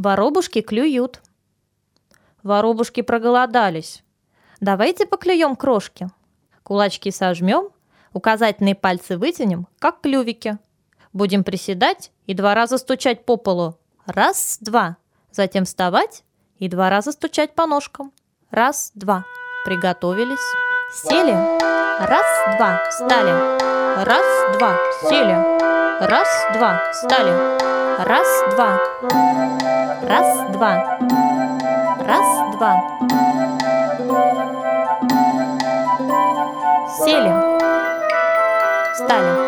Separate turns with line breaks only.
Воробушки клюют. Воробушки проголодались. Давайте поклюем крошки. Кулачки сожмем, указательные пальцы вытянем, как клювики. Будем приседать и 2 раза стучать по полу. 1, 2. Затем вставать и 2 раза стучать по ножкам. 1, 2. Приготовились. Сели. 1, 2. Встали. 1, 2. Сели. 1, 2. Встали. 1, 2. 1, 2. 1, 2. Сели. Встали.